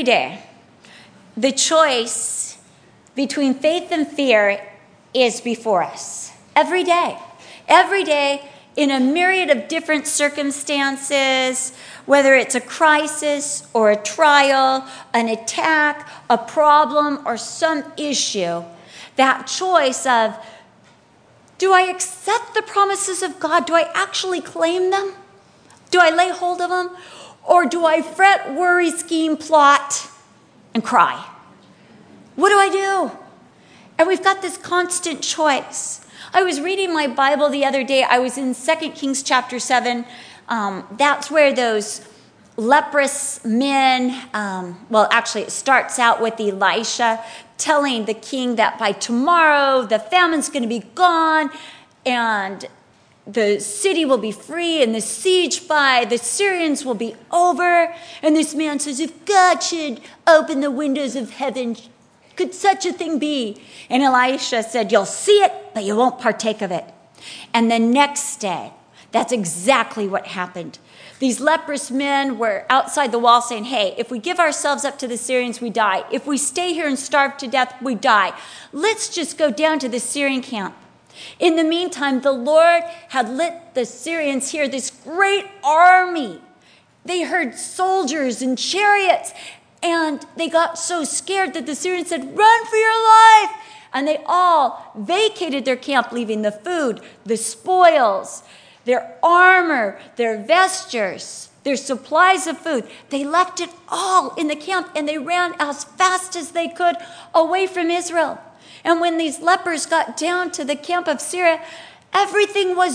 every day, the choice between faith and fear is before us. Every day. Every day, in a myriad of different circumstances, whether it's a crisis or a trial, an attack, a problem, or some issue, that choice of, do I accept the promises of God? Do I actually claim them? Do I lay hold of them? Or do I fret, worry, scheme, plot, and cry? What do I do? And we've got this constant choice. I was reading my Bible the other day. I was in 2 Kings chapter 7. That's where those leprous men, actually it starts out with Elisha telling the king that by tomorrow the famine's going to be gone and the city will be free and the siege by the Syrians will be over. And this man says, if God should open the windows of heaven, could such a thing be? And Elisha said, you'll see it, but you won't partake of it. And the next day, that's exactly what happened. These leprous men were outside the wall saying, hey, if we give ourselves up to the Syrians, we die. If we stay here and starve to death, we die. Let's just go down to the Syrian camp. In the meantime, the Lord had lit the Syrians here, this great army. They heard soldiers and chariots, and they got so scared that the Syrians said, run for your life. And they all vacated their camp, leaving the food, the spoils, their armor, their vestures, their supplies of food. They left it all in the camp, and they ran as fast as they could away from Israel. And when these lepers got down to the camp of Syria, everyone was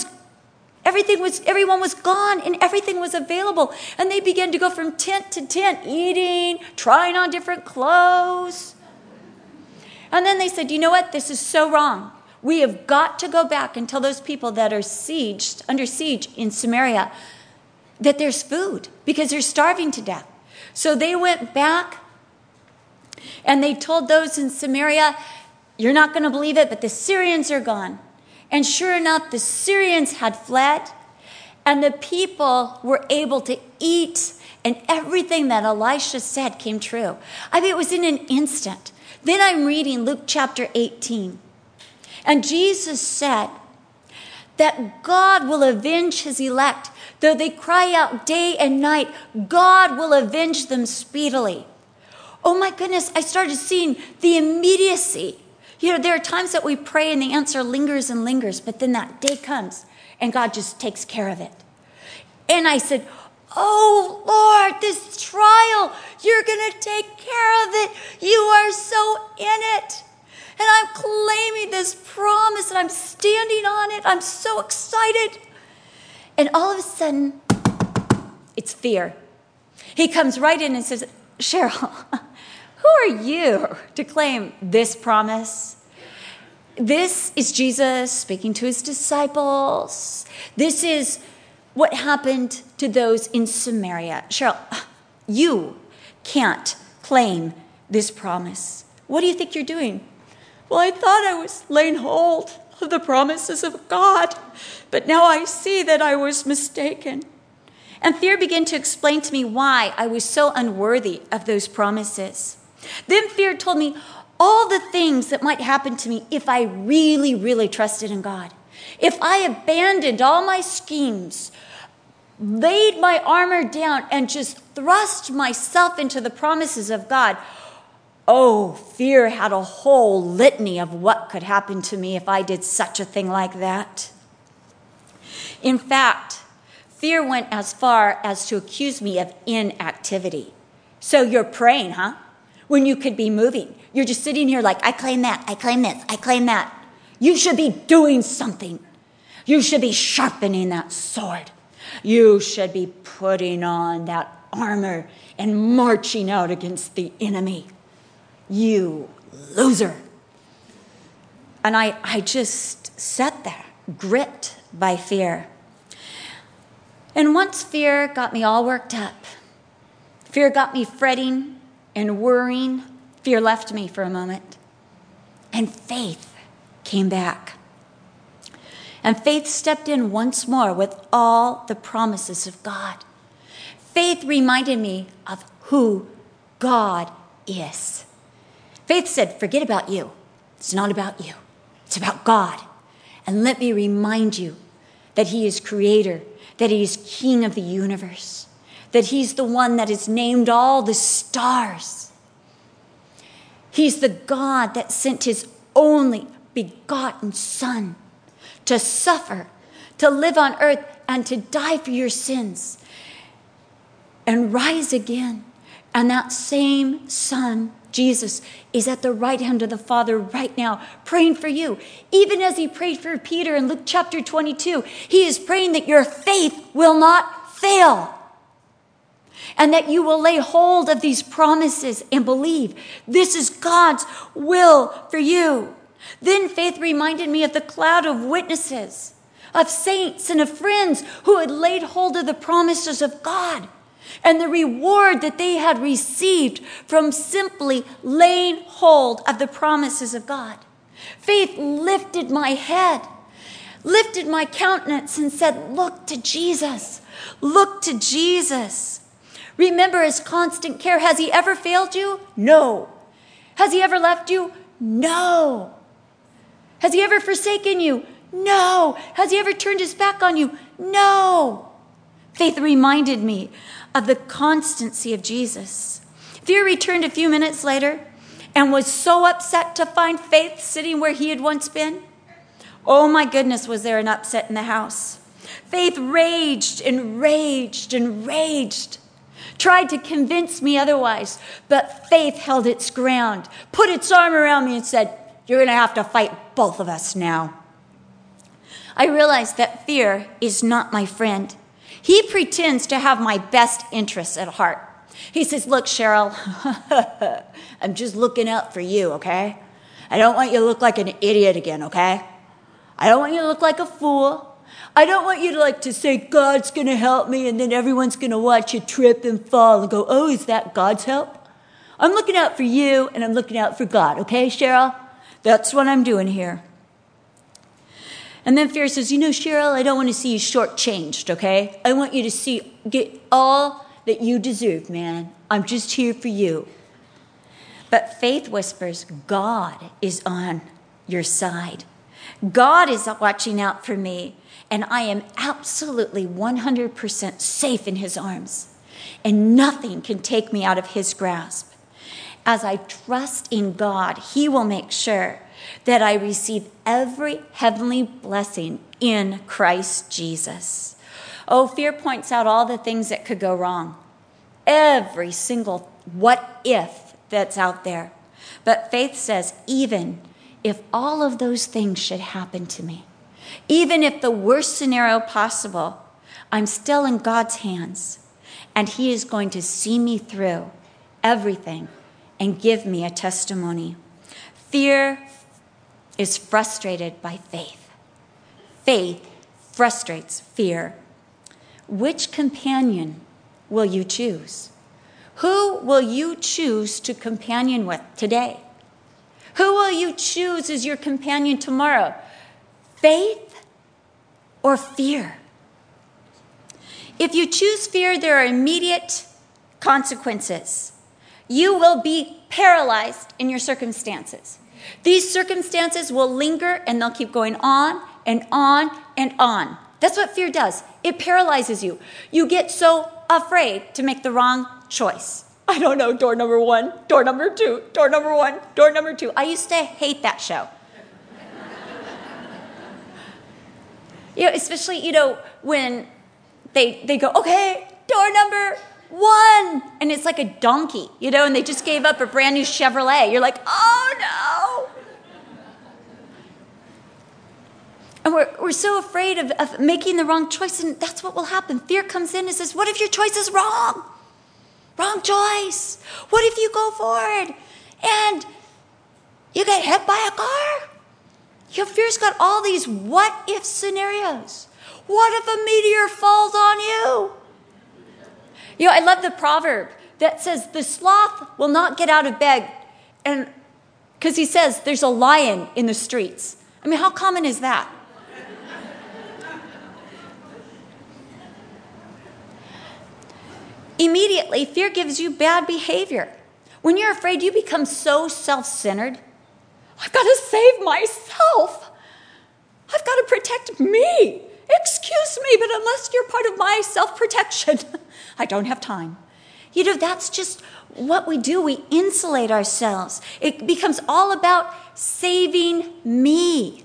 gone and everything was available. And they began to go from tent to tent, eating, trying on different clothes. And then they said, you know what? This is so wrong. We have got to go back and tell those people that are under siege in Samaria that there's food because they're starving to death. So they went back and they told those in Samaria, you're not going to believe it, but the Syrians are gone. And sure enough, the Syrians had fled, and the people were able to eat, and everything that Elisha said came true. I mean, it was in an instant. Then I'm reading Luke chapter 18. And Jesus said that God will avenge his elect. Though they cry out day and night, God will avenge them speedily. Oh my goodness, I started seeing the immediacy. You know, there are times that we pray and the answer lingers and lingers, but then that day comes and God just takes care of it. And I said, oh Lord, this trial, you're going to take care of it. You are so in it. And I'm claiming this promise and I'm standing on it. I'm so excited. And all of a sudden, it's fear. He comes right in and says, Cheryl, who are you to claim this promise? This is Jesus speaking to his disciples. This is what happened to those in Samaria. Cheryl, you can't claim this promise. What do you think you're doing? Well, I thought I was laying hold of the promises of God, but now I see that I was mistaken. And fear began to explain to me why I was so unworthy of those promises. Then fear told me all the things that might happen to me if I really, really trusted in God. If I abandoned all my schemes, laid my armor down, and just thrust myself into the promises of God, oh, fear had a whole litany of what could happen to me if I did such a thing like that. In fact, fear went as far as to accuse me of inactivity. So you're praying, huh? When you could be moving. You're just sitting here like, I claim that, I claim this, I claim that. You should be doing something. You should be sharpening that sword. You should be putting on that armor and marching out against the enemy. You loser. And I just sat there, gripped by fear. And once fear got me all worked up, fear got me fretting and worrying, fear left me for a moment. And faith came back. And faith stepped in once more with all the promises of God. Faith reminded me of who God is. Faith said, forget about you. It's not about you. It's about God. And let me remind you that he is creator, that he is king of the universe, that he's the one that has named all the stars. He's the God that sent his only begotten Son to suffer, to live on earth, and to die for your sins and rise again. And that same Son, Jesus, is at the right hand of the Father right now, praying for you. Even as he prayed for Peter in Luke chapter 22, he is praying that your faith will not fail and that you will lay hold of these promises and believe this is God's will for you. Then faith reminded me of the cloud of witnesses, of saints and of friends who had laid hold of the promises of God and the reward that they had received from simply laying hold of the promises of God. Faith lifted my head, lifted my countenance, and said, look to Jesus. Look to Jesus. Remember his constant care. Has he ever failed you? No. Has he ever left you? No. Has he ever forsaken you? No. Has he ever turned his back on you? No. Faith reminded me of the constancy of Jesus. Fear returned a few minutes later and was so upset to find Faith sitting where he had once been. Oh my goodness, was there an upset in the house. Faith raged and raged and raged, tried to convince me otherwise, but faith held its ground, put its arm around me and said, you're going to have to fight both of us now. I realized that fear is not my friend. He pretends to have my best interests at heart. He says, look, Cheryl, I'm just looking out for you, okay? I don't want you to look like an idiot again, okay? I don't want you to look like a fool. I don't want you to say, God's going to help me, and then everyone's going to watch you trip and fall and go, oh, is that God's help? I'm looking out for you, and I'm looking out for God, okay, Cheryl? That's what I'm doing here. And then fear says, Cheryl, I don't want to see you shortchanged, okay? I want you to get all that you deserve, man. I'm just here for you. But faith whispers, God is on your side. God is watching out for me, and I am absolutely 100% safe in his arms, and nothing can take me out of his grasp. As I trust in God, he will make sure that I receive every heavenly blessing in Christ Jesus. Oh, fear points out all the things that could go wrong. Every single what if that's out there. But faith says, even if all of those things should happen to me, even if the worst scenario possible, I'm still in God's hands, and he is going to see me through everything and give me a testimony. Fear is frustrated by faith. Faith frustrates fear. Which companion will you choose? Who will you choose to companion with today? Who will you choose as your companion tomorrow? Faith or fear? If you choose fear, there are immediate consequences. You will be paralyzed in your circumstances. These circumstances will linger and they'll keep going on and on and on. That's what fear does. It paralyzes you. You get so afraid to make the wrong choice. I don't know, door number 1, door number 2, door number 1, door number 2. I used to hate that show. Especially, when they go, okay, door number 1. And it's like a donkey, and they just gave up a brand new Chevrolet. You're like, oh no. And we're so afraid of making the wrong choice, and that's what will happen. Fear comes in and says, what if your choice is wrong? Wrong choice. What if you go forward and you get hit by a car? Your fear's got all these what-if scenarios. What if a meteor falls on you? I love the proverb that says the sloth will not get out of bed, and because he says there's a lion in the streets. I mean, how common is that? Immediately, fear gives you bad behavior. When you're afraid, you become so self-centered. I've got to save myself. I've got to protect me. Excuse me, but unless you're part of my self-protection, I don't have time. That's just what we do. We insulate ourselves. It becomes all about saving me.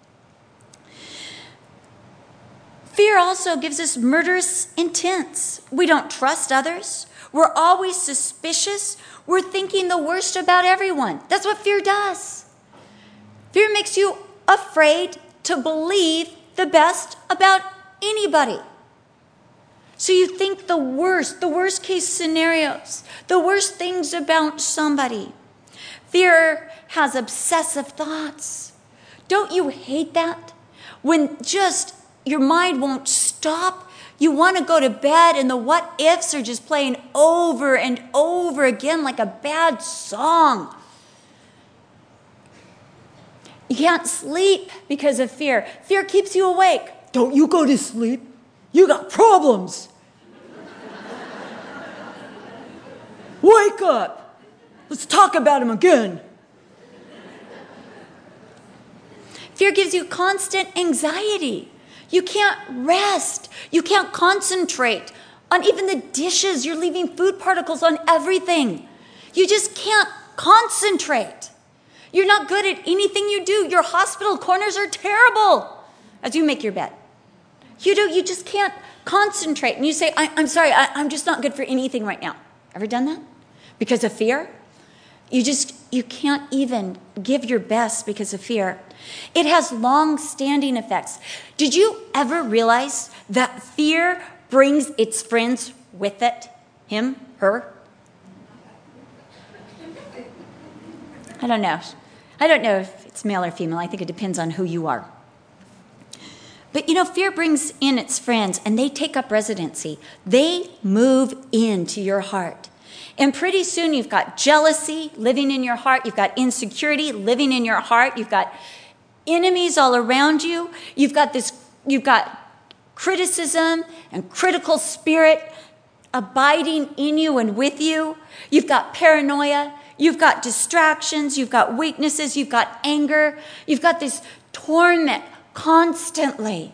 Fear also gives us murderous intents. We don't trust others. We're always suspicious. We're thinking the worst about everyone. That's what fear does. Fear makes you afraid to believe the best about anybody. So you think the worst case scenarios, the worst things about somebody. Fear has obsessive thoughts. Don't you hate that? When just your mind won't stop, you want to go to bed and the what ifs are just playing over and over again like a bad song. You can't sleep because of fear. Fear keeps you awake. Don't you go to sleep. You got problems. Wake up. Let's talk about them again. Fear gives you constant anxiety. You can't rest. You can't concentrate on even the dishes. You're leaving food particles on everything. You just can't concentrate. You're not good at anything you do. Your hospital corners are terrible as you make your bed. You just can't concentrate. And you say, I'm sorry, I'm just not good for anything right now. Ever done that? Because of fear? You can't even give your best because of fear. It has long-standing effects. Did you ever realize that fear brings its friends with it? Him, her? I don't know. I don't know if it's male or female. I think it depends on who you are. But fear brings in its friends, and they take up residency. They move into your heart. And pretty soon you've got jealousy living in your heart. You've got insecurity living in your heart. You've got enemies all around you. You've got criticism and critical spirit abiding in you and with you. You've got paranoia. You've got distractions. You've got weaknesses. You've got anger. You've got this torment constantly.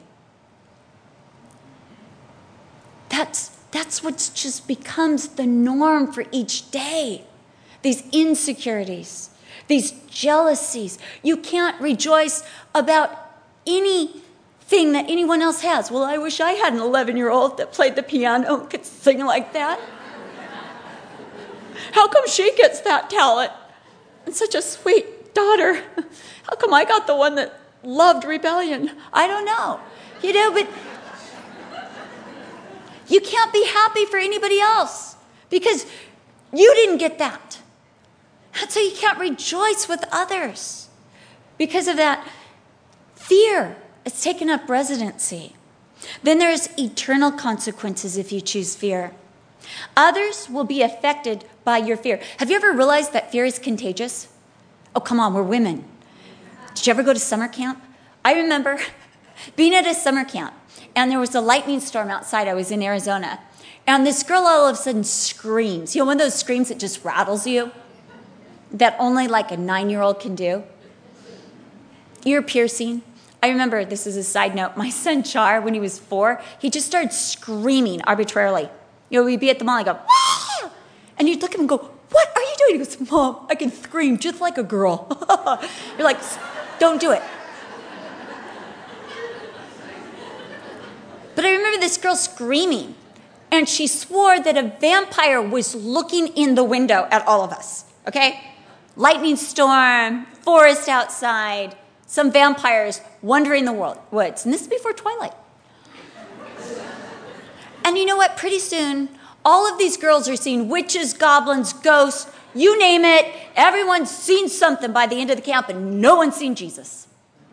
That's what just becomes the norm for each day. These insecurities, these jealousies. You can't rejoice about anything that anyone else has. Well, I wish I had an 11-year-old that played the piano and could sing like that. How come she gets that talent? And such a sweet daughter. How come I got the one that loved rebellion? I don't know. But you can't be happy for anybody else because you didn't get that. And so you can't rejoice with others. Because of that, fear has taken up residency. Then there's eternal consequences if you choose fear. Others will be affected by your fear. Have you ever realized that fear is contagious? Oh, come on, we're women. Did you ever go to summer camp? I remember being at a summer camp, and there was a lightning storm outside. I was in Arizona. And this girl all of a sudden screams. One of those screams that just rattles you, that only like a 9-year-old can do. Ear piercing. I remember, this is a side note, my son Char, when he was 4, he just started screaming arbitrarily. We'd be at the mall, I go, ah! And you'd look at him and go, what are you doing? He goes, Mom, I can scream just like a girl. You're like, don't do it. But I remember this girl screaming, and she swore that a vampire was looking in the window at all of us, okay? Lightning storm, forest outside, some vampires wandering the woods. And this is before Twilight. And you know what? Pretty soon, all of these girls are seeing witches, goblins, ghosts, you name it. Everyone's seen something by the end of the camp, and no one's seen Jesus.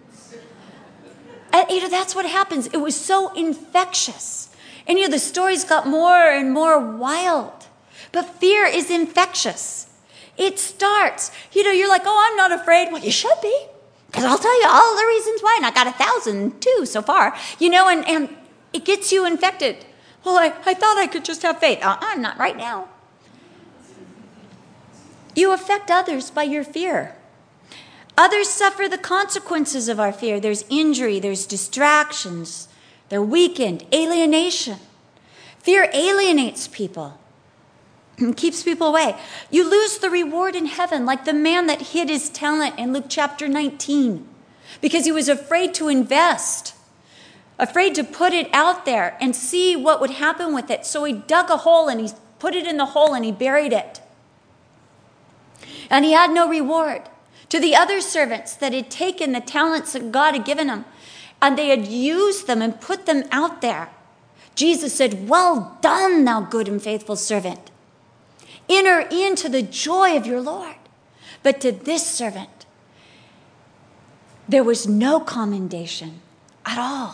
And that's what happens. It was so infectious. And the stories got more and more wild. But fear is infectious. It starts. You're like, oh, I'm not afraid. Well, you should be. Because I'll tell you all the reasons why. And I got 1,000 too so far. And it gets you infected. Well, I thought I could just have faith. Not right now. You affect others by your fear. Others suffer the consequences of our fear. There's injury, there's distractions, they're weakened, alienation. Fear alienates people and keeps people away. You lose the reward in heaven, like the man that hid his talent in Luke chapter 19, because he was afraid to invest, afraid to put it out there and see what would happen with it. So he dug a hole and he put it in the hole and he buried it. And he had no reward. To the other servants that had taken the talents that God had given them, and they had used them and put them out there, Jesus said, "Well done, thou good and faithful servant. Enter into the joy of your Lord." But to this servant, there was no commendation at all.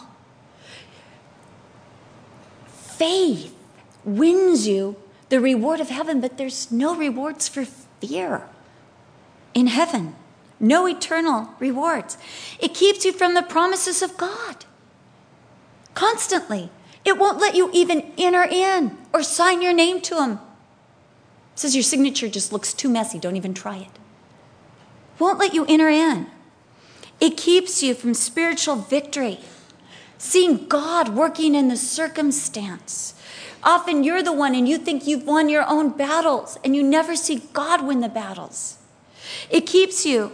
Faith wins you the reward of heaven, but there's no rewards for fear in heaven. No eternal rewards. It keeps you from the promises of God constantly. It won't let you even enter in or sign your name to him. It says your signature just looks too messy. Don't even try it. Won't let you enter in. It keeps you from spiritual victory, seeing God working in the circumstance. Often you're the one and you think you've won your own battles and you never see God win the battles. It keeps you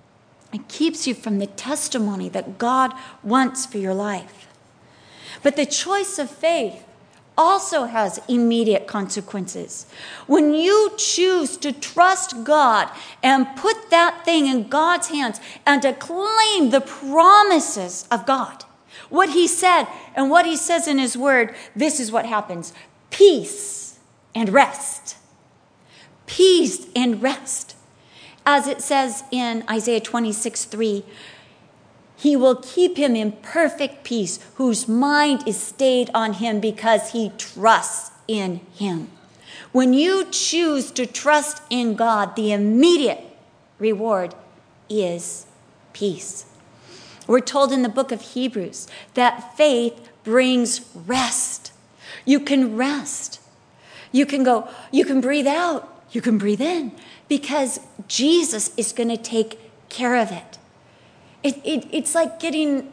from the testimony that God wants for your life. But the choice of faith also has immediate consequences. When you choose to trust God and put that thing in God's hands and to claim the promises of God, what he said and what he says in his word, this is what happens. Peace and rest. Peace and rest. As it says in Isaiah 26:3, he will keep him in perfect peace, whose mind is stayed on him because he trusts in him. When you choose to trust in God, the immediate reward is peace. We're told in the book of Hebrews that faith brings rest. You can rest. You can breathe out, you can breathe in, because Jesus is going to take care of it. It's like getting,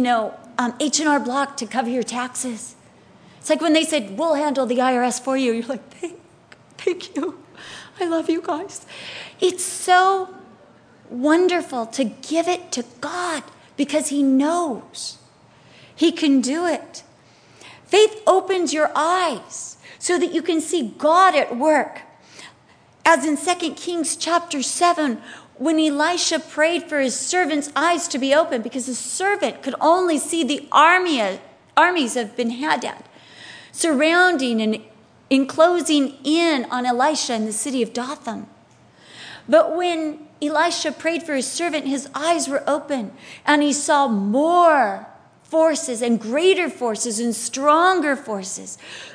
H&R Block to cover your taxes. It's like when they said, "We'll handle the IRS for you." You're like, thank you. I love you guys. It's so wonderful to give it to God because he knows. He can do it. Faith opens your eyes so that you can see God at work. As in 2 Kings chapter 7, when Elisha prayed for his servant's eyes to be open because the servant could only see the armies of Ben-Hadad surrounding and enclosing in on Elisha in the city of Dothan. But when Elisha prayed for his servant, his eyes were open and he saw more forces and greater forces and stronger forces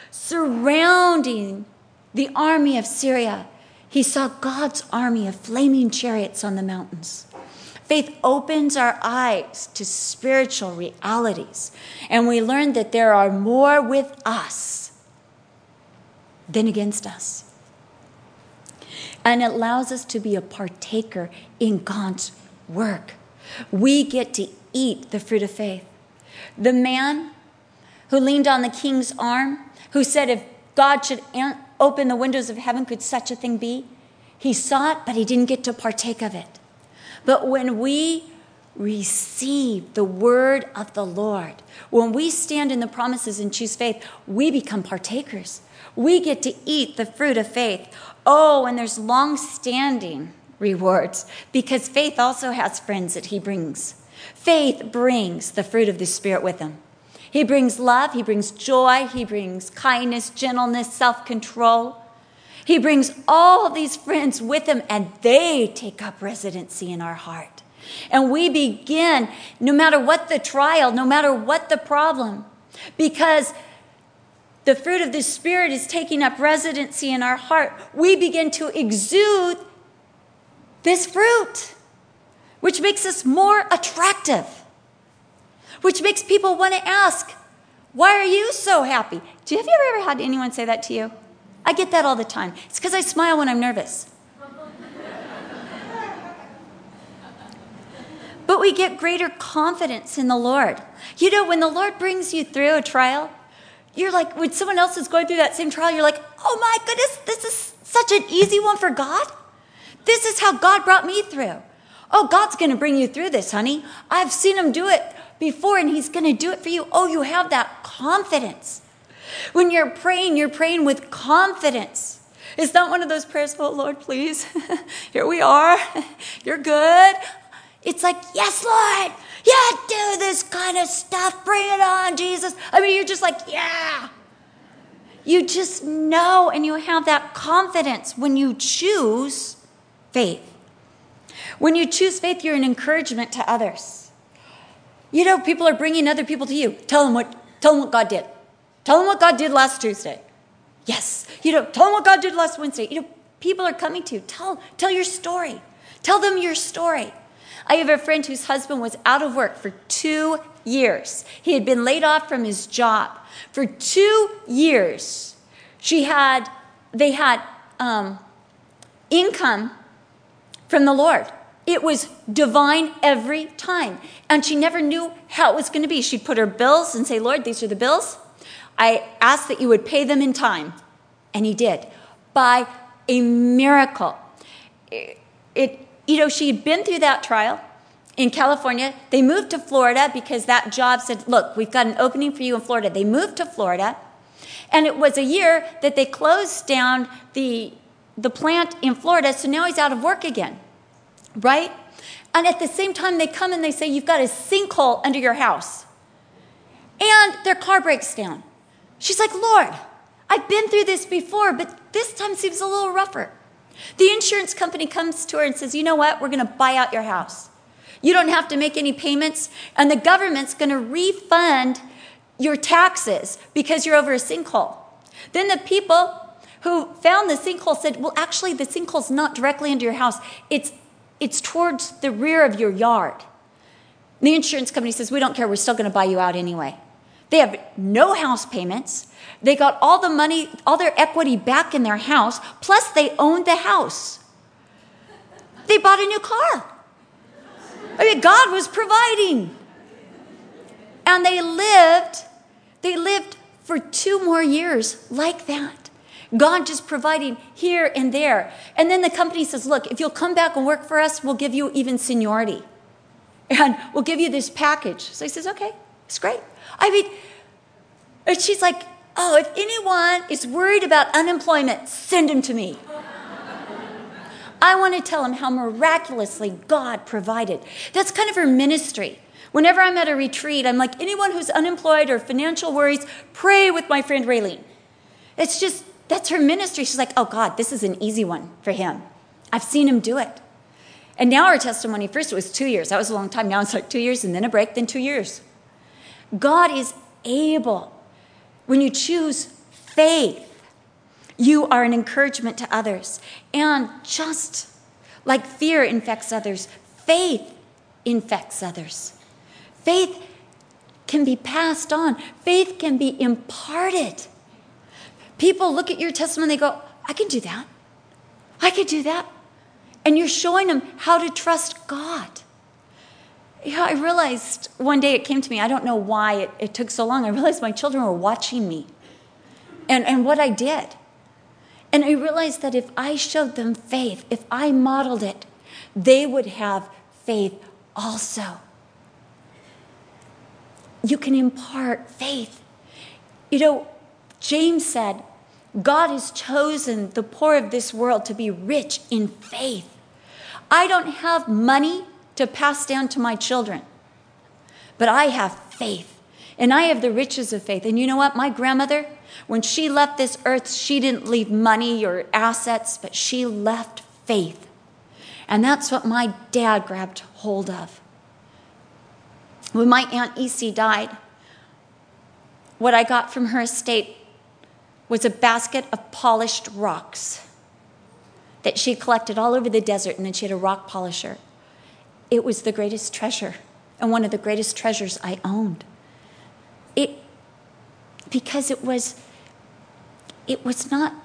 surrounding the army of Syria. He saw God's army of flaming chariots on the mountains. Faith opens our eyes to spiritual realities, and we learn that there are more with us than against us. And it allows us to be a partaker in God's work. We get to eat the fruit of faith. The man who leaned on the king's arm, who said if God should open the windows of heaven, could such a thing be? He saw it, but he didn't get to partake of it. But when we receive the word of the Lord, when we stand in the promises and choose faith, we become partakers. We get to eat the fruit of faith. Oh, and there's long-standing rewards because faith also has friends that he brings. Faith brings the fruit of the Spirit with him. He brings love, he brings joy, he brings kindness, gentleness, self-control. He brings all of these friends with him, and they take up residency in our heart. And we begin, no matter what the trial, no matter what the problem, because the fruit of the Spirit is taking up residency in our heart, we begin to exude this fruit, which makes us more attractive, which makes people want to ask, why are you so happy? Have you ever had anyone say that to you? I get that all the time. It's because I smile when I'm nervous. but we get greater confidence in the Lord. You know, when the Lord brings you through a trial, you're like, when someone else is going through that same trial, you're like, oh my goodness, this is such an easy one for God. This is how God brought me through. Oh, God's going to bring you through this, honey. I've seen him do it before, and he's going to do it for you. Oh, you have that confidence. When you're praying with confidence. It's not one of those prayers, oh, Lord, please. Here we are. You're good. It's like, yes, Lord. Yeah, do this kind of stuff. Bring it on, Jesus. I mean, you're just like, yeah. You just know, and you have that confidence when you choose faith. When you choose faith, you're an encouragement to others. You know, people are bringing other people to you. Tell them what God did. Tell them what God did last Tuesday. Yes. You know, tell them what God did last Wednesday. You know, people are coming to you. Tell your story. Tell them your story. I have a friend whose husband was out of work for 2 years. He had been laid off from his job. For 2 years, they had income from the Lord. It was divine every time. And she never knew how it was going to be. She'd put her bills and say, Lord, these are the bills. I asked that you would pay them in time. And he did. By a miracle. She had been through that trial in California. They moved to Florida because that job said, look, we've got an opening for you in Florida. They moved to Florida. And it was a year that they closed down the plant in Florida. So now he's out of work again. Right? And at the same time, they come and they say, you've got a sinkhole under your house. And their car breaks down. She's like, Lord, I've been through this before, but this time seems a little rougher. The insurance company comes to her and says, you know what? We're going to buy out your house. You don't have to make any payments, and the government's going to refund your taxes because you're over a sinkhole. Then the people who found the sinkhole said, well, actually, the sinkhole's not directly under your house. It's towards the rear of your yard. And the insurance company says, we don't care. We're still going to buy you out anyway. They have no house payments. They got all the money, all their equity back in their house, plus they owned the house. They bought a new car. I mean, God was providing. And they lived for 2 more years like that. God just providing here and there. And then the company says, look, if you'll come back and work for us, we'll give you even seniority. And we'll give you this package. So he says, okay, it's great. I mean, and she's like, oh, if anyone is worried about unemployment, send him to me. I want to tell him how miraculously God provided. That's kind of her ministry. Whenever I'm at a retreat, I'm like, anyone who's unemployed or financial worries, pray with my friend Raylene. It's just, that's her ministry. She's like, oh God, this is an easy one for him. I've seen him do it. And now our testimony, first it was 2 years. That was a long time. Now it's like 2 years and then a break, then 2 years. God is able. When you choose faith, you are an encouragement to others. And just like fear infects others, faith infects others. Faith can be passed on. Faith can be imparted. People look at your testimony and they go, I can do that. I could do that. And you're showing them how to trust God. Yeah, I realized one day it came to me. I don't know why it took so long. I realized my children were watching me and what I did. And I realized that if I showed them faith, if I modeled it, they would have faith also. You can impart faith. You know, James said, God has chosen the poor of this world to be rich in faith. I don't have money to pass down to my children, but I have faith, and I have the riches of faith. And you know what? My grandmother, when she left this earth, she didn't leave money or assets, but she left faith. And that's what my dad grabbed hold of. When my Aunt Essie died, what I got from her estate was a basket of polished rocks that she collected all over the desert, and then she had a rock polisher. It was the greatest treasure, and one of the greatest treasures I owned. Because it was not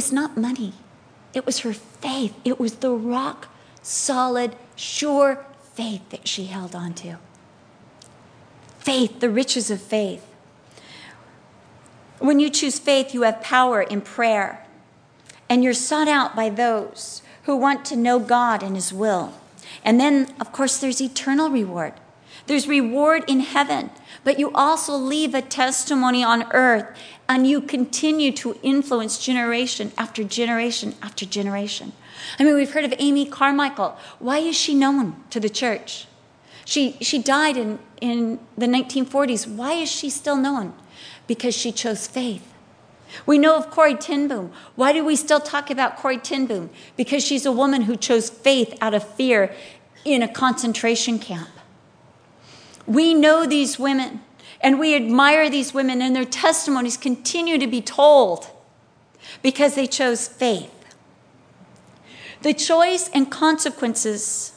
money. It was her faith. It was the rock solid, sure faith that she held on to. Faith, the riches of faith. When you choose faith, you have power in prayer. And you're sought out by those who want to know God and his will. And then, of course, there's eternal reward. There's reward in heaven. But you also leave a testimony on earth, and you continue to influence generation after generation after generation. I mean, we've heard of Amy Carmichael. Why is she known to the church? She died in the 1940s. Why is she still known? Because she chose faith. We know of Corrie ten Boom. Why do we still talk about Corrie ten Boom? Because she's a woman who chose faith out of fear in a concentration camp. We know these women, and we admire these women, and their testimonies continue to be told because they chose faith. The choice and consequences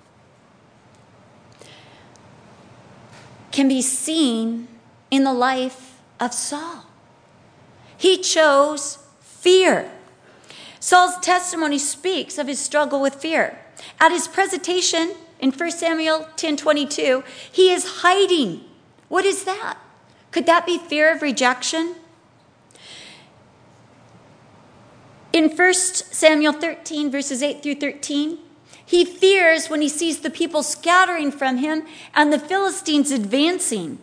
can be seen in the life of Saul. He chose fear. Saul's testimony speaks of his struggle with fear. At his presentation in 1 Samuel 10:22, he is hiding. What is that? Could that be fear of rejection? In 1 Samuel 13, verses 8 through 13, he fears when he sees the people scattering from him and the Philistines advancing.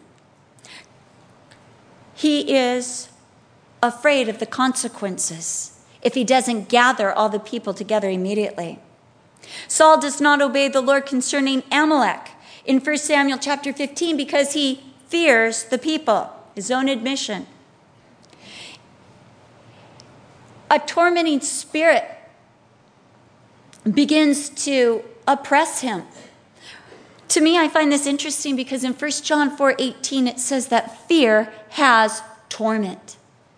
He is afraid of the consequences if he doesn't gather all the people together immediately. Saul does not obey the Lord concerning Amalek in 1 Samuel chapter 15 because he fears the people, his own admission. A tormenting spirit begins to oppress him. To me, I find this interesting because in 1 John 4:18, it says that fear has torment.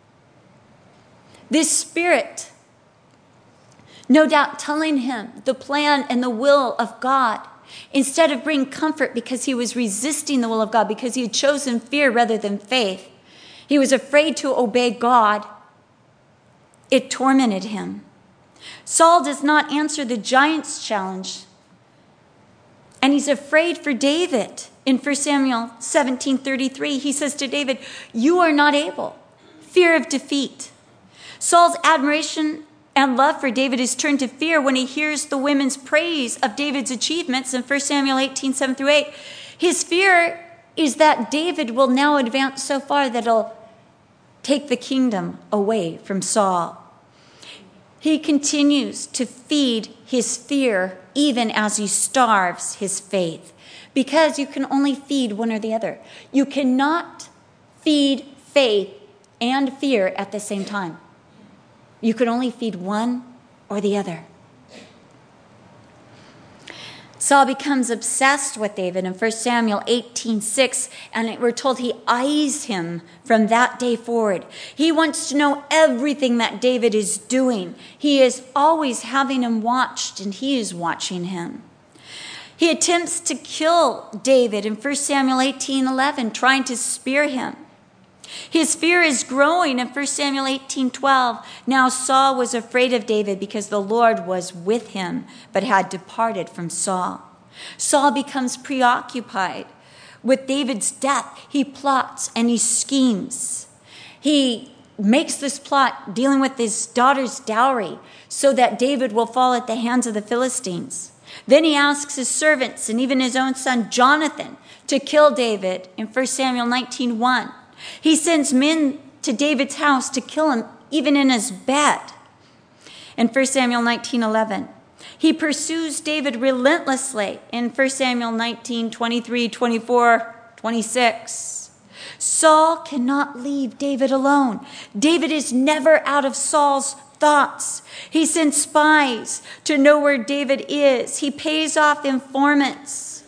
This spirit, no doubt telling him the plan and the will of God, instead of bringing comfort because he was resisting the will of God, because he had chosen fear rather than faith. He was afraid to obey God. It tormented him. Saul does not answer the giant's challenge, and he's afraid for David. In 1 Samuel 17:33, he says to David, "You are not able." Fear of defeat. Saul's admiration and love for David is turned to fear when he hears the women's praise of David's achievements in 1 Samuel 18:7 through 8. His fear is that David will now advance so far that he'll take the kingdom away from Saul. He continues to feed his fear even as he starves his faith, because you can only feed one or the other. You cannot feed faith and fear at the same time. You can only feed one or the other. Saul becomes obsessed with David in 1 Samuel 18:6, and we're told he eyes him from that day forward. He wants to know everything that David is doing. He is always having him watched, and he is watching him. He attempts to kill David in 1 Samuel 18:11, trying to spear him. His fear is growing in 1 Samuel 18:12. Now Saul was afraid of David because the Lord was with him, but had departed from Saul. Saul becomes preoccupied with David's death. He plots and he schemes. He makes this plot dealing with his daughter's dowry so that David will fall at the hands of the Philistines. Then he asks his servants and even his own son Jonathan to kill David in 1 Samuel 19:1. He sends men to David's house to kill him even in his bed. In 1 Samuel 19:11, he pursues David relentlessly in 1 Samuel 19:23, 24, 26. Saul cannot leave David alone. David is never out of Saul's thoughts. He sends spies to know where David is. He pays off informants.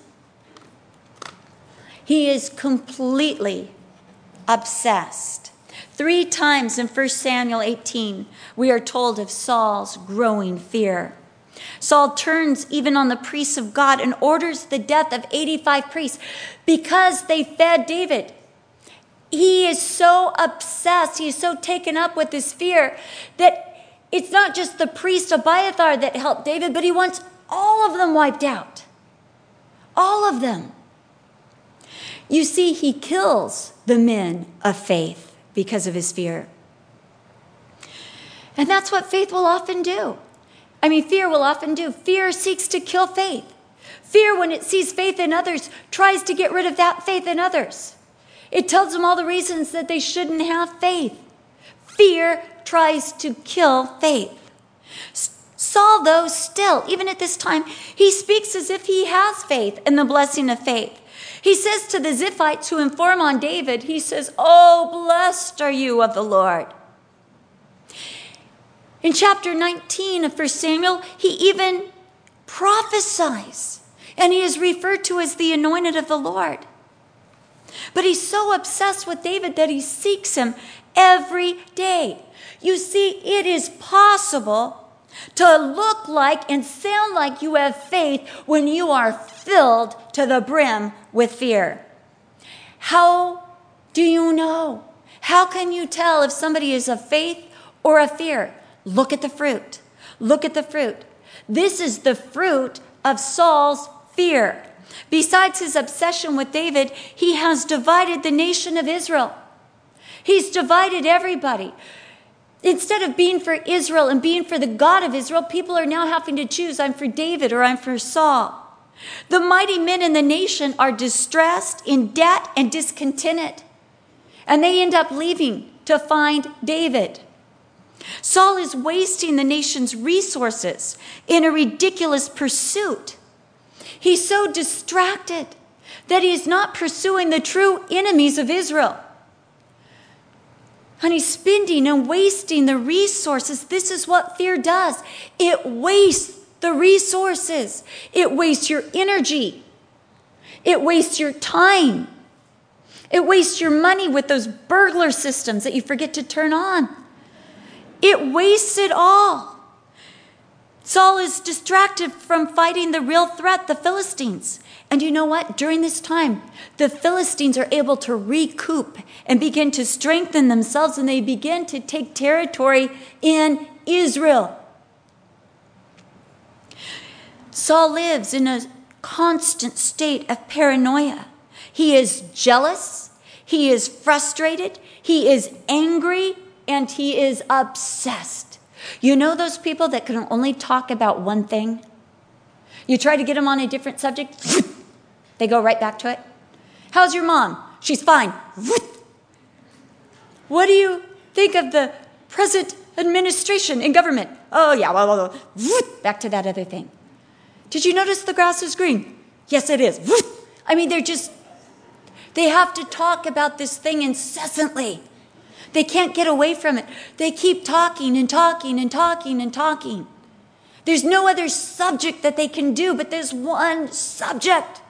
He is completely obsessed. 3 times in 1 Samuel 18, we are told of Saul's growing fear. Saul turns even on the priests of God and orders the death of 85 priests because they fed David. He is so obsessed, he is so taken up with this fear that it's not just the priest Abiathar that helped David, but he wants all of them wiped out. All of them. You see, he kills the men of faith because of his fear. And that's what faith will often do. Fear will often do. Fear seeks to kill faith. Fear, when it sees faith in others, tries to get rid of that faith in others. It tells them all the reasons that they shouldn't have faith. Fear tries to kill faith. Saul, though, still, even at this time, he speaks as if he has faith in the blessing of faith. He says to the Ziphites who inform on David, he says, "Oh, blessed are you of the Lord." In chapter 19 of 1 Samuel, he even prophesies, and he is referred to as the anointed of the Lord. But he's so obsessed with David that he seeks him every day. You see, it is possible to look like and sound like you have faith when you are filled to the brim with fear. How do you know? How can you tell if somebody is of faith or of fear? Look at the fruit. Look at the fruit. This is the fruit of Saul's fear. Besides his obsession with David, he has divided the nation of Israel. He's divided everybody. Instead of being for Israel and being for the God of Israel, people are now having to choose, I'm for David or I'm for Saul. The mighty men in the nation are distressed, in debt, and discontented. And they end up leaving to find David. Saul is wasting the nation's resources in a ridiculous pursuit. He's so distracted that he is not pursuing the true enemies of Israel. And he's spending and wasting the resources. This is what fear does. It wastes the resources. It wastes your energy. It wastes your time. It wastes your money with those burglar systems that you forget to turn on. It wastes it all. Saul is distracted from fighting the real threat, the Philistines. And you know what? During this time, the Philistines are able to recoup and begin to strengthen themselves, and they begin to take territory in Israel. Saul lives in a constant state of paranoia. He is jealous, he is frustrated, he is angry, and he is obsessed. You know those people that can only talk about one thing? You try to get them on a different subject, they go right back to it. How's your mom? She's fine. What do you think of the present administration in government? Oh, yeah, well, back to that other thing. Did you notice the grass is green? Yes, it is. They have to talk about this thing incessantly. They can't get away from it. They keep talking and talking and talking and talking. There's no other subject that they can do, but there's one subject.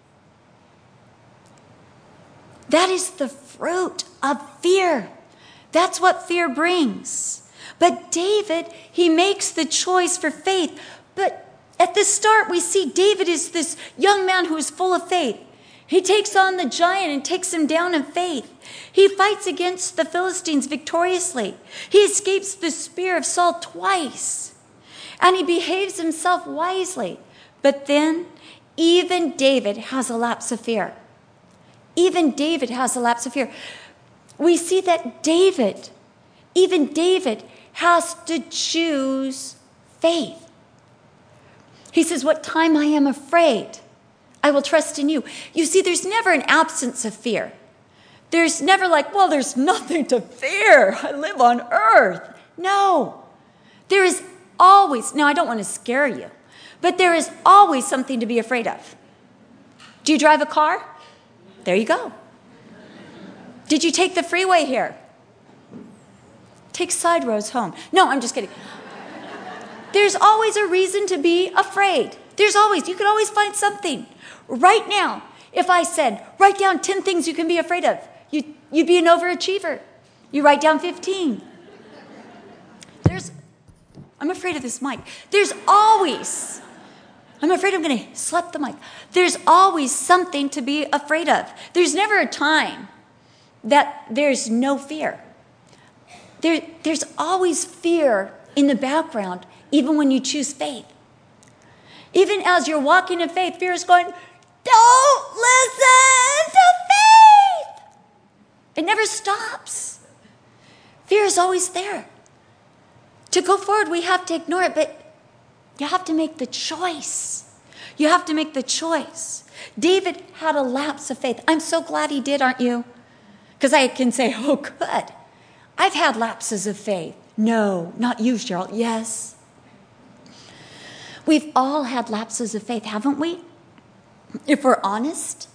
That is the fruit of fear. That's what fear brings. But David, he makes the choice for faith. But at the start, we see David is this young man who is full of faith. He takes on the giant and takes him down in faith. He fights against the Philistines victoriously. He escapes the spear of Saul twice. And he behaves himself wisely. But then, even David has a lapse of fear. Even David has a lapse of fear. We see that even David has to choose faith. He says, what time I am afraid, I will trust in you. You see, there's never an absence of fear. There's never like, well, there's nothing to fear. I live on earth. No. There is always, now I don't want to scare you, but there is always something to be afraid of. Do you drive a car? There you go. Did you take the freeway here? Take side roads home. No, I'm just kidding. There's always a reason to be afraid. You can always find something. Right now, if I said, write down 10 things you can be afraid of, you'd be an overachiever. You write down 15. I'm afraid of this mic. I'm afraid I'm going to slap the mic. There's always something to be afraid of. There's never a time that there's no fear. There's always fear in the background, even when you choose faith. Even as you're walking in faith, fear is going, Don't listen to faith. It never stops. Fear is always there. To go forward, we have to ignore it, but you have to make the choice. You have to make the choice. David had a lapse of faith. I'm so glad he did, aren't you? Because I can say, oh, good. I've had lapses of faith. No, not you, Cheryl. Yes. We've all had lapses of faith, haven't we? If we're honest.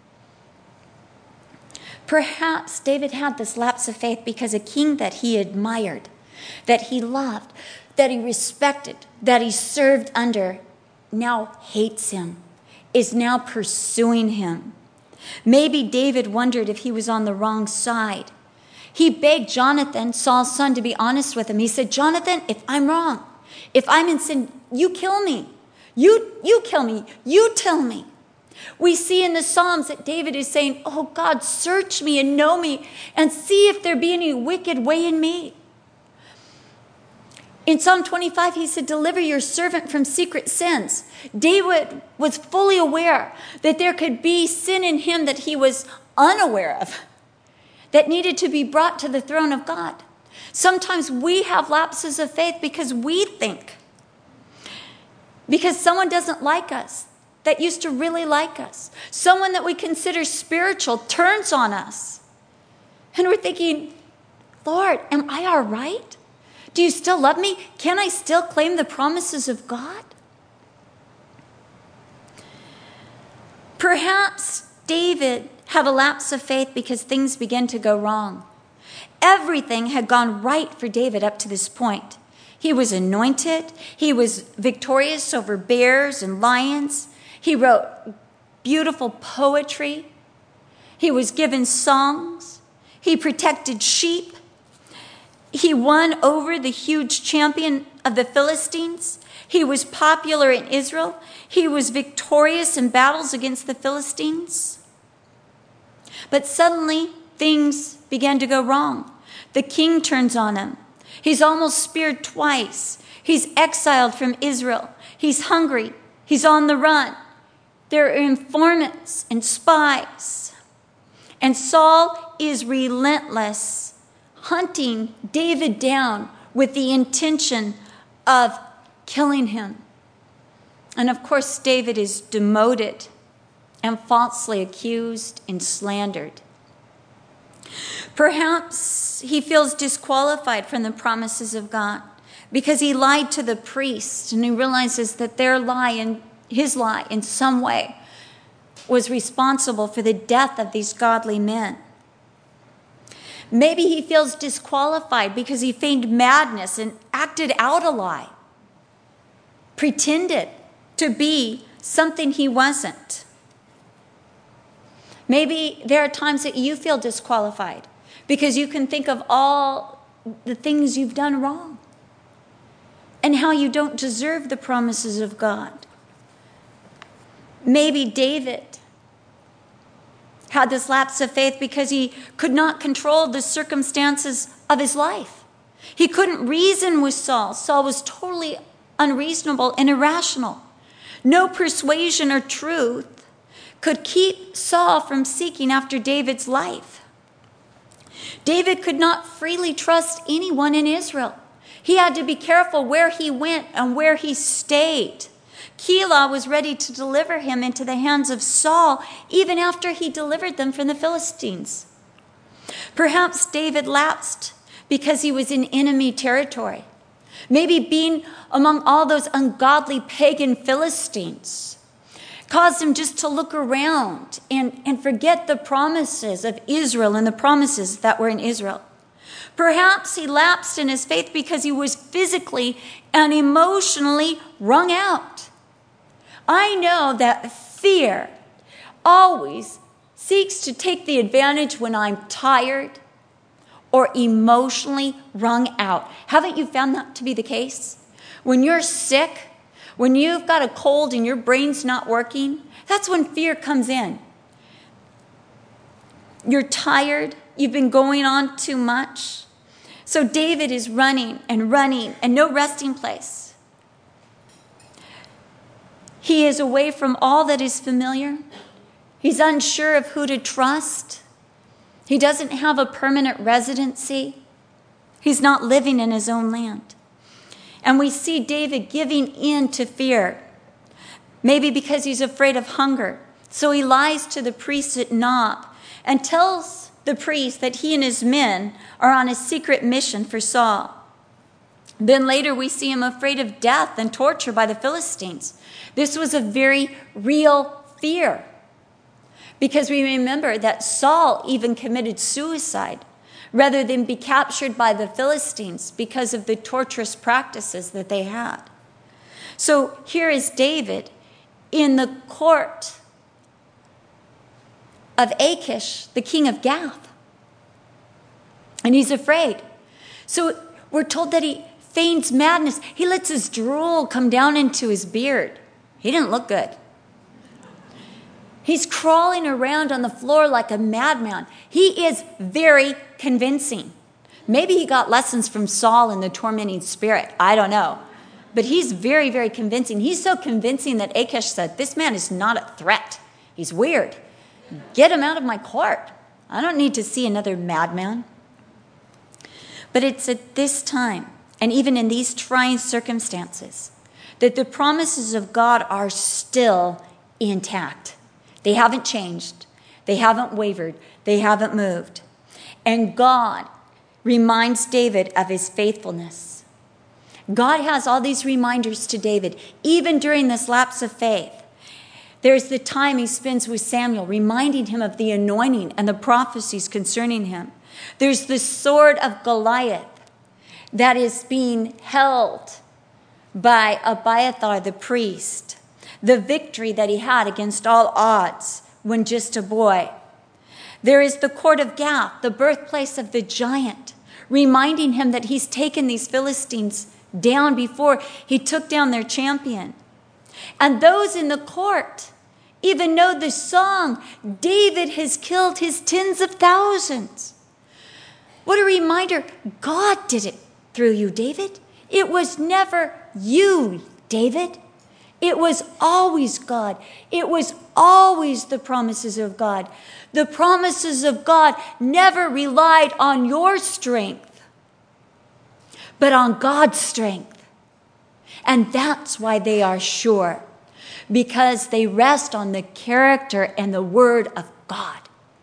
Perhaps David had this lapse of faith because a king that he admired, that he loved, that he respected, that he served under, now hates him, is now pursuing him. Maybe David wondered if he was on the wrong side. He begged Jonathan, Saul's son, to be honest with him. He said, Jonathan, if I'm wrong, if I'm in sin, you kill me. You kill me. You tell me. We see in the Psalms that David is saying, oh God, search me and know me and see if there be any wicked way in me. In Psalm 25, he said, deliver your servant from secret sins. David was fully aware that there could be sin in him that he was unaware of, that needed to be brought to the throne of God. Sometimes we have lapses of faith because we think, because someone doesn't like us, that used to really like us, someone that we consider spiritual turns on us. And we're thinking, Lord, am I all right? Do you still love me? Can I still claim the promises of God? Perhaps David had a lapse of faith because things began to go wrong. Everything had gone right for David up to this point. He was anointed. He was victorious over bears and lions. He wrote beautiful poetry. He was given songs. He protected sheep. He won over the huge champion of the Philistines. He was popular in Israel. He was victorious in battles against the Philistines. But suddenly, things began to go wrong. The king turns on him. He's almost speared twice. He's exiled from Israel. He's hungry. He's on the run. There are informants and spies. And Saul is relentless, hunting David down with the intention of killing him. And of course, David is demoted and falsely accused and slandered. Perhaps he feels disqualified from the promises of God because he lied to the priest and he realizes that their lie and his lie in some way was responsible for the death of these godly men. Maybe he feels disqualified because he feigned madness and acted out a lie, pretended to be something he wasn't. Maybe there are times that you feel disqualified because you can think of all the things you've done wrong and how you don't deserve the promises of God. Maybe David had this lapse of faith because he could not control the circumstances of his life. He couldn't reason with Saul. Saul was totally unreasonable and irrational. No persuasion or truth could keep Saul from seeking after David's life. David could not freely trust anyone in Israel. He had to be careful where he went and where he stayed. Keilah was ready to deliver him into the hands of Saul, even after he delivered them from the Philistines. Perhaps David lapsed because he was in enemy territory. Maybe being among all those ungodly pagan Philistines caused him just to look around and forget the promises of Israel and the promises that were in Israel. Perhaps he lapsed in his faith because he was physically and emotionally wrung out. I know that fear always seeks to take the advantage when I'm tired or emotionally wrung out. Haven't you found that to be the case? When you're sick, when you've got a cold and your brain's not working, that's when fear comes in. You're tired, you've been going on too much. So David is running and no resting place. He is away from all that is familiar. He's unsure of who to trust. He doesn't have a permanent residency. He's not living in his own land. And we see David giving in to fear, maybe because he's afraid of hunger. So he lies to the priest at Nob and tells the priest that he and his men are on a secret mission for Saul. Then later we see him afraid of death and torture by the Philistines. This was a very real fear, because we remember that Saul even committed suicide rather than be captured by the Philistines because of the torturous practices that they had. So here is David in the court of Achish, the king of Gath. And he's afraid. So we're told that he feigns madness. He lets his drool come down into his beard. He didn't look good. He's crawling around on the floor like a madman. He is very convincing. Maybe he got lessons from Saul in the tormenting spirit. I don't know. But he's very, very convincing. He's so convincing that Achish said, this man is not a threat. He's weird. Get him out of my court. I don't need to see another madman. But it's at this time, and even in these trying circumstances, that the promises of God are still intact. They haven't changed. They haven't wavered. They haven't moved. And God reminds David of his faithfulness. God has all these reminders to David, even during this lapse of faith. There's the time he spends with Samuel, reminding him of the anointing and the prophecies concerning him. There's the sword of Goliath that is being held by Abiathar the priest. The victory that he had against all odds when just a boy. There is the court of Gath, the birthplace of the giant, reminding him that he's taken these Philistines down before he took down their champion. And those in the court even know the song, David has killed his tens of thousands. What a reminder. God did it through you, David. It was never you, David. It was always God. It was always the promises of God. The promises of God never relied on your strength, but on God's strength. And that's why they are sure, because they rest on the character and the word of God.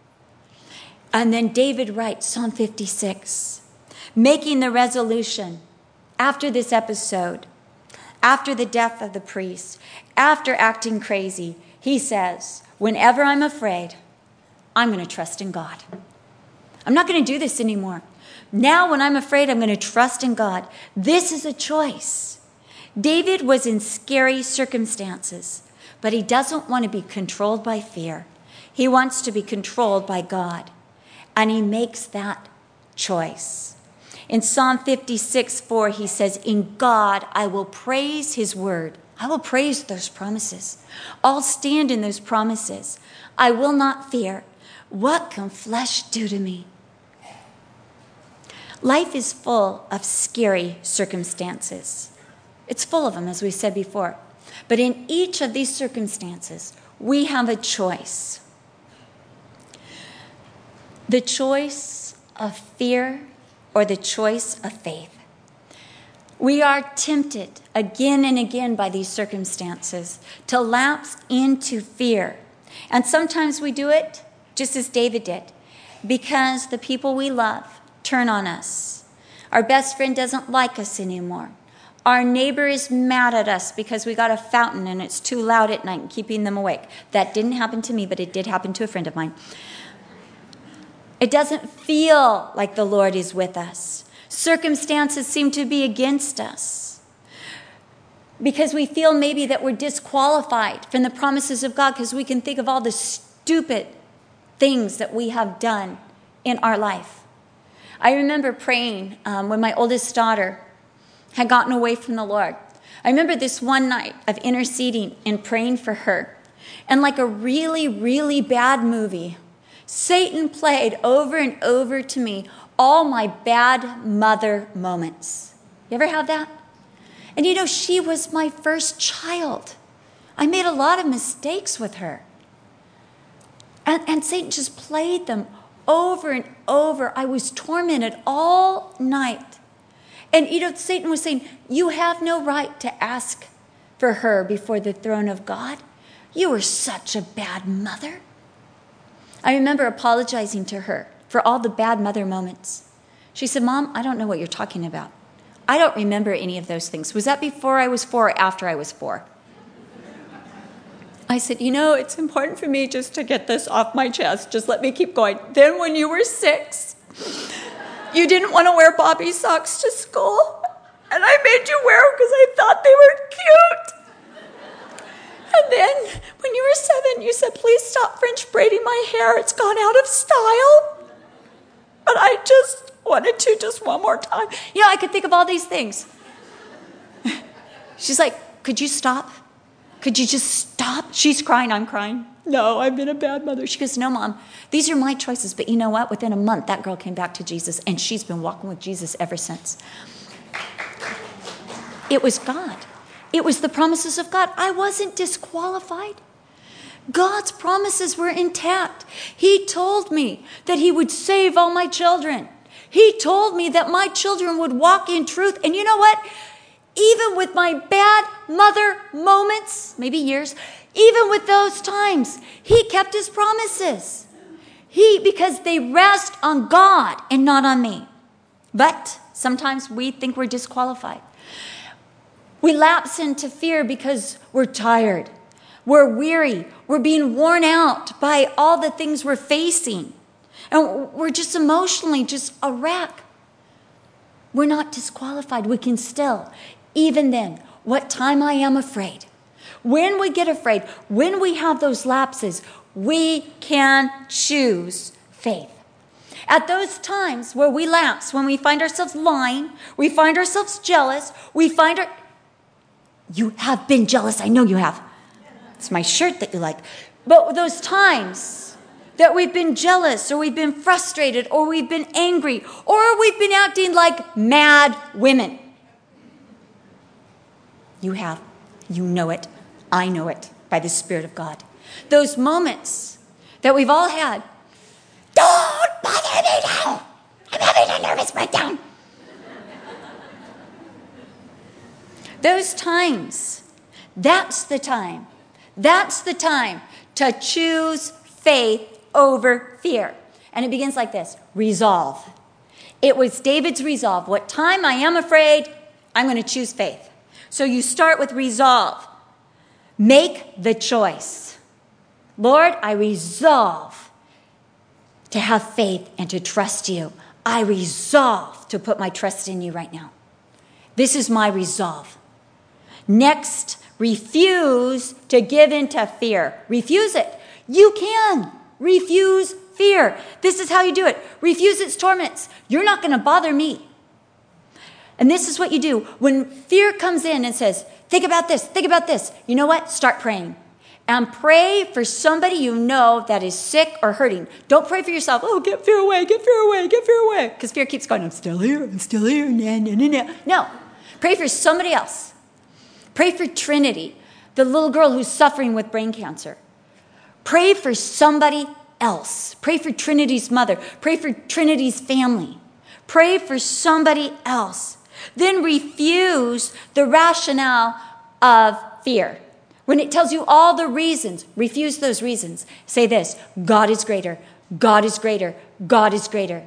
And then David writes Psalm 56, making the resolution after this episode, after the death of the priest, after acting crazy, he says, whenever I'm afraid, I'm going to trust in God. I'm not going to do this anymore. Now when I'm afraid, I'm going to trust in God. This is a choice. David was in scary circumstances, but he doesn't want to be controlled by fear. He wants to be controlled by God, and he makes that choice. In Psalm 56:4, he says, in God, I will praise his word. I will praise those promises. I'll stand in those promises. I will not fear. What can flesh do to me? Life is full of scary circumstances. It's full of them, as we said before. But in each of these circumstances, we have a choice. The choice of fear or the choice of faith. We are tempted again and again by these circumstances to lapse into fear. And sometimes we do it just as David did, because the people we love turn on us. Our best friend doesn't like us anymore. Our neighbor is mad at us because we got a fountain and it's too loud at night and keeping them awake. That didn't happen to me, but it did happen to a friend of mine. It doesn't feel like the Lord is with us. Circumstances seem to be against us because we feel maybe that we're disqualified from the promises of God because we can think of all the stupid things that we have done in our life. I remember praying when my oldest daughter had gotten away from the Lord. I remember this one night of interceding and praying for her. And like a really, really bad movie, Satan played over and over to me all my bad mother moments. You ever have that? And you know, she was my first child. I made a lot of mistakes with her. And Satan just played them over and over. I was tormented all night. And Satan was saying, you have no right to ask for her before the throne of God. You were such a bad mother. I remember apologizing to her for all the bad mother moments. She said, Mom, I don't know what you're talking about. I don't remember any of those things. Was that before I was 4 or after I was 4? I said, it's important for me just to get this off my chest. Just let me keep going. Then when you were 6, you didn't want to wear Bobby socks to school. And I made you wear them because I thought they were cute. And then when you were 7, you said, please stop French braiding my hair. It's gone out of style. But I just wanted to just one more time. I could think of all these things. She's like, could you stop? Could you just stop? She's crying, I'm crying. No, I've been a bad mother. She goes, no, Mom, these are my choices. But you know what? Within a month, that girl came back to Jesus, and she's been walking with Jesus ever since. It was God. It was the promises of God. I wasn't disqualified. God's promises were intact. He told me that he would save all my children. He told me that my children would walk in truth. And you know what? Even with my bad mother moments, maybe years, even with those times, he kept his promises. Because they rest on God and not on me. But sometimes we think we're disqualified. We lapse into fear because we're tired. We're weary. We're being worn out by all the things we're facing. And we're just emotionally just a wreck. We're not disqualified. We can still, even then, what time I am afraid. When we get afraid, when we have those lapses, we can choose faith. At those times where we lapse, when we find ourselves lying, we find ourselves jealous, you have been jealous, I know you have. It's my shirt that you like. But those times that we've been jealous, or we've been frustrated, or we've been angry, or we've been acting like mad women. You have. You know it. I know it by the Spirit of God. Those moments that we've all had. Don't bother me now. I'm having a nervous breakdown. Those times, that's the time. That's the time to choose faith over fear. And it begins like this. Resolve. It was David's resolve. What time I am afraid, I'm going to choose faith. So you start with resolve. Make the choice. Lord, I resolve to have faith and to trust you. I resolve to put my trust in you right now. This is my resolve. Next, refuse to give in to fear. Refuse it. You can refuse fear. This is how you do it. Refuse its torments. You're not going to bother me. And this is what you do. When fear comes in and says, think about this, think about this. You know what? Start praying. And pray for somebody you know that is sick or hurting. Don't pray for yourself. Oh, get fear away, get fear away, get fear away. Because fear keeps going, I'm still here. Nah, nah, nah, nah. No. Pray for somebody else. Pray for Trinity, the little girl who's suffering with brain cancer. Pray for somebody else. Pray for Trinity's mother. Pray for Trinity's family. Pray for somebody else. Then refuse the rationale of fear. When it tells you all the reasons, refuse those reasons. Say this, God is greater, God is greater, God is greater.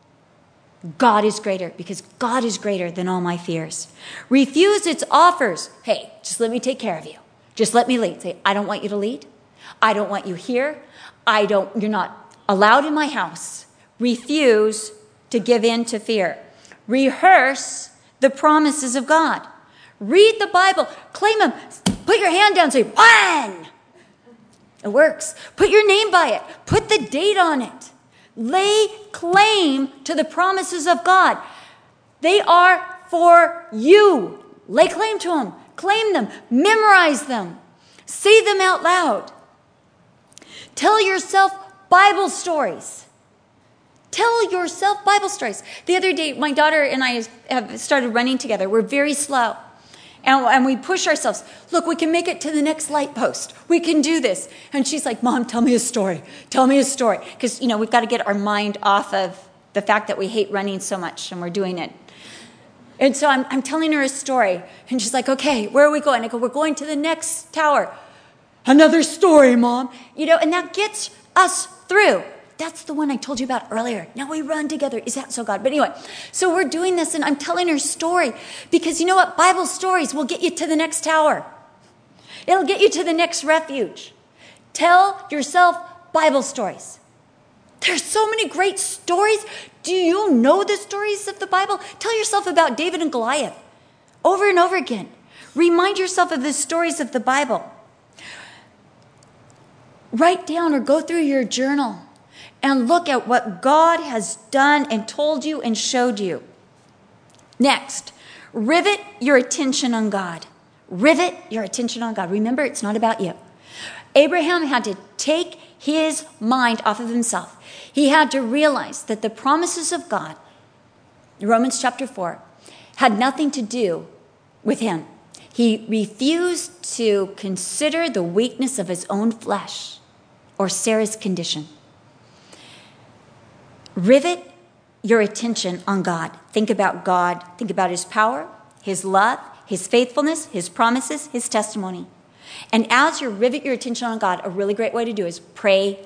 God is greater because God is greater than all my fears. Refuse its offers. Hey, just let me take care of you. Just let me lead. Say, I don't want you to lead. I don't want you here. You're not allowed in my house. Refuse to give in to fear. Rehearse the promises of God. Read the Bible. Claim them. Put your hand down. Say, 1. It works. Put your name by it. Put the date on it. Lay claim to the promises of God. They are for you. Lay claim to them. Claim them. Memorize them. Say them out loud. Tell yourself Bible stories. Tell yourself Bible stories. The other day, my daughter and I have started running together. We're very slow. And we push ourselves. Look, we can make it to the next light post. We can do this. And she's like, Mom, tell me a story. Tell me a story. Because, we've got to get our mind off of the fact that we hate running so much and we're doing it. And so I'm telling her a story. And she's like, okay, where are we going? I go, we're going to the next tower. Another story, Mom. And that gets us through. That's the one I told you about earlier. Now we run together. Is that so, God? But anyway, so we're doing this, and I'm telling her a story. Because you know what? Bible stories will get you to the next tower. It'll get you to the next refuge. Tell yourself Bible stories. There's so many great stories. Do you know the stories of the Bible? Tell yourself about David and Goliath over and over again. Remind yourself of the stories of the Bible. Write down or go through your journal and look at what God has done and told you and showed you. Next, rivet your attention on God. Rivet your attention on God. Remember, it's not about you. Abraham had to take his mind off of himself. He had to realize that the promises of God, Romans chapter 4, had nothing to do with him. He refused to consider the weakness of his own flesh or Sarah's condition. Rivet your attention on God. Think about God. Think about his power, his love, his faithfulness, his promises, his testimony. And as you rivet your attention on God, a really great way to do is play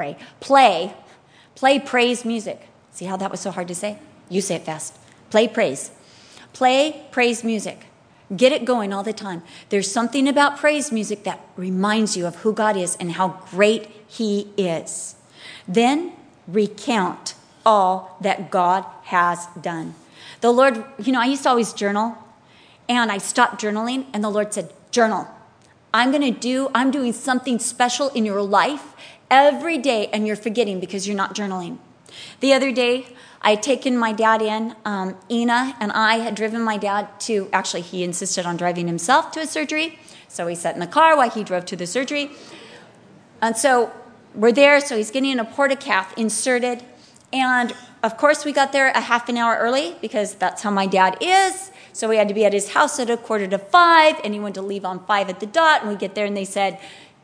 praise music. See how that was so hard to say? You say it fast. Play praise. Play praise music. Get it going all the time. There's something about praise music that reminds you of who God is and how great he is. Then recount all that God has done. The Lord, I used to always journal, and I stopped journaling, and the Lord said, journal. I'm doing something special in your life every day, and you're forgetting because you're not journaling. The other day, I had taken my dad in. Ina and I had driven my dad to, actually, he insisted on driving himself to a surgery. So we sat in the car while he drove to the surgery. And so we're there. So he's getting a portacath inserted. And, of course, we got there a half an hour early because that's how my dad is. So we had to be at his house at 4:45, and he wanted to leave on 5 at the dot. And we get there, and they said,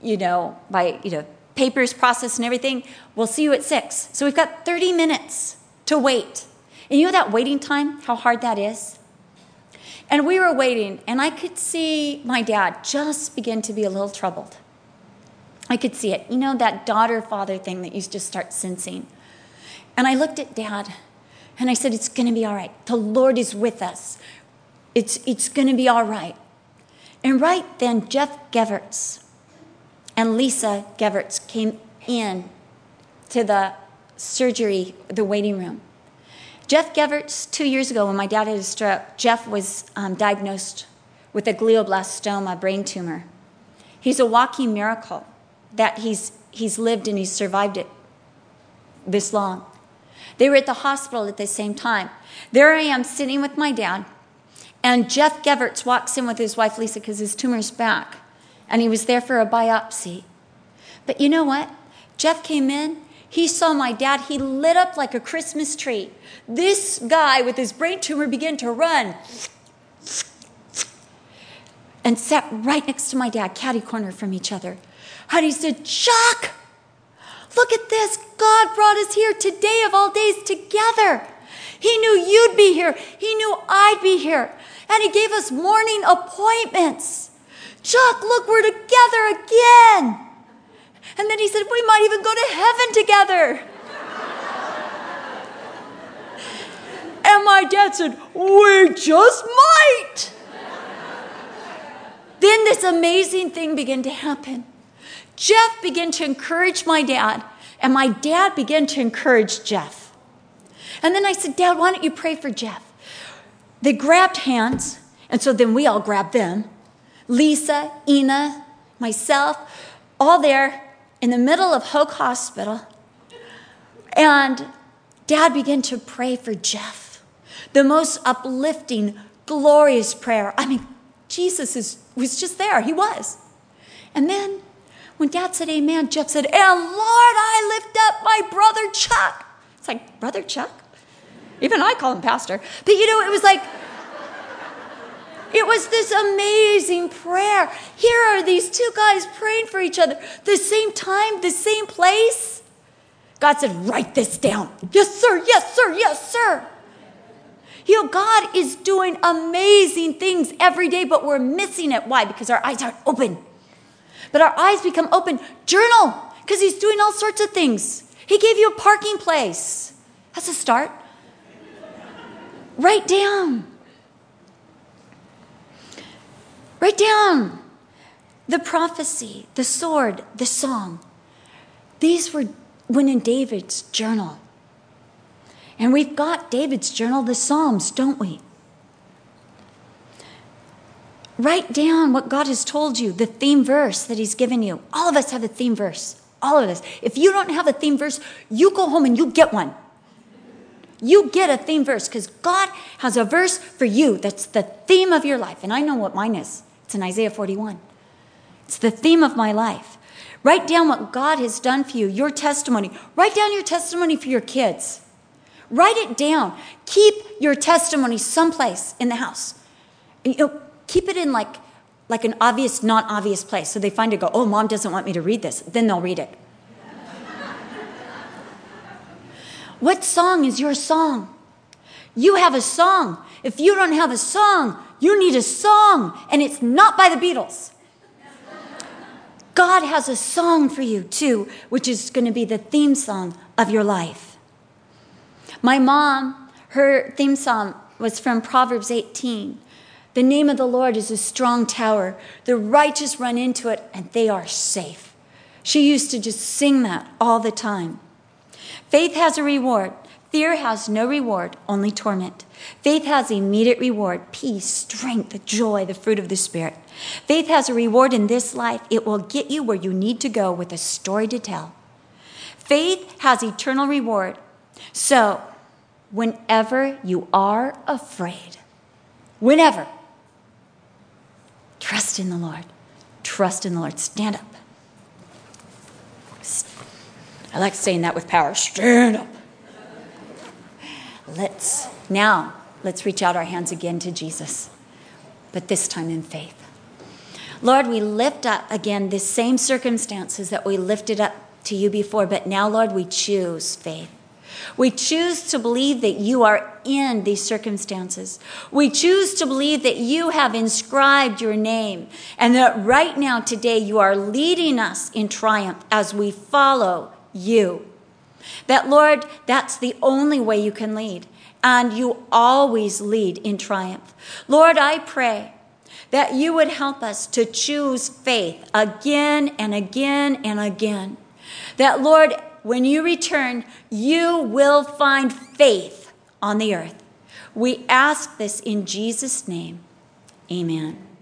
by papers processed and everything, we'll see you at 6. So we've got 30 minutes to wait. And you know that waiting time, how hard that is? And we were waiting, and I could see my dad just begin to be a little troubled. I could see it. That daughter-father thing that you just start sensing. And I looked at Dad, and I said, it's going to be all right. The Lord is with us. It's going to be all right. And right then, Jeff Geverts and Lisa Geverts came in to the surgery, the waiting room. Jeff Geverts, 2 years ago when my dad had a stroke, Jeff was diagnosed with a glioblastoma brain tumor. He's a walking miracle that he's lived and he's survived it this long. They were at the hospital at the same time. There I am sitting with my dad, and Jeff Geverts walks in with his wife Lisa because his tumor's back, and he was there for a biopsy. But you know what? Jeff came in. He saw my dad. He lit up like a Christmas tree. This guy with his brain tumor began to run and sat right next to my dad, catty-corner from each other. And he said, Chuck, look at this. God brought us here today of all days together. He knew you'd be here. He knew I'd be here. And he gave us morning appointments. Chuck, look, we're together again. And then he said, we might even go to heaven together. And my dad said, we just might. Then this amazing thing began to happen. Jeff began to encourage my dad, and my dad began to encourage Jeff. And then I said, Dad, why don't you pray for Jeff? They grabbed hands, and so then we all grabbed them. Lisa, Ina, myself, all there in the middle of Hoke Hospital. And Dad began to pray for Jeff. The most uplifting, glorious prayer. I mean, Jesus was just there. He was. And then when Dad said amen, Jeff said, and Lord, I lift up my brother Chuck. It's like, Brother Chuck? Even I call him pastor. But it was like, It was this amazing prayer. Here are these two guys praying for each other, the same time, the same place. God said, write this down. Yes, sir, yes, sir, yes, sir. You know, God is doing amazing things every day, but we're missing it. Why? Because our eyes aren't open. But our eyes become open. Journal, because he's doing all sorts of things. He gave you a parking place. That's a start. Write down. Write down the prophecy, the sword, the song. These went in David's journal. And we've got David's journal, the Psalms, don't we? Write down what God has told you, the theme verse that he's given you. All of us have a theme verse. All of us. If you don't have a theme verse, you go home and you get one. You get a theme verse because God has a verse for you that's the theme of your life. And I know what mine is. It's in Isaiah 41. It's the theme of my life. Write down what God has done for you, your testimony. Write down your testimony for your kids. Write it down. Keep your testimony someplace in the house. You know, keep it in like an obvious, not obvious place. So they find it, go, oh, Mom doesn't want me to read this. Then they'll read it. What song is your song? You have a song. If you don't have a song, you need a song. And it's not by the Beatles. God has a song for you too, which is going to be the theme song of your life. My mom, her theme song was from Proverbs 18. The name of the Lord is a strong tower. The righteous run into it and they are safe. She used to just sing that all the time. Faith has a reward. Fear has no reward, only torment. Faith has immediate reward, peace, strength, joy, the fruit of the Spirit. Faith has a reward in this life. It will get you where you need to go with a story to tell. Faith has eternal reward. So, whenever you are afraid, whenever, trust in the Lord. Trust in the Lord. Stand up. I like saying that with power. Stand up. Let's reach out our hands again to Jesus, but this time in faith. Lord, we lift up again the same circumstances that we lifted up to you before, but now, Lord, we choose faith. We choose to believe that you are in these circumstances. We choose to believe that you have inscribed your name and that right now, today, you are leading us in triumph as we follow you. That, Lord, that's the only way you can lead. And you always lead in triumph. Lord, I pray that you would help us to choose faith again and again and again. That, Lord, when you return, you will find faith on the earth. We ask this in Jesus' name. Amen.